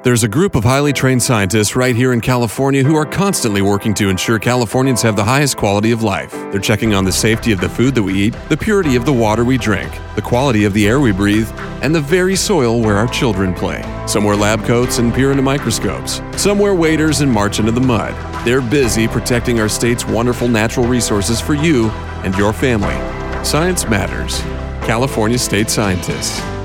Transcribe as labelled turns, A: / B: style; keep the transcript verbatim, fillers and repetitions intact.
A: There's a group of highly trained scientists right here in California who are constantly working to ensure Californians have the highest quality of life. They're checking on the safety of the food that we eat, the purity of the water we drink, the quality of the air we breathe, and the very soil where our children play. Some wear lab coats and peer into microscopes. Some wear waders and march into the mud. They're busy protecting our state's wonderful natural resources for you and your family. Science matters. California State Scientists.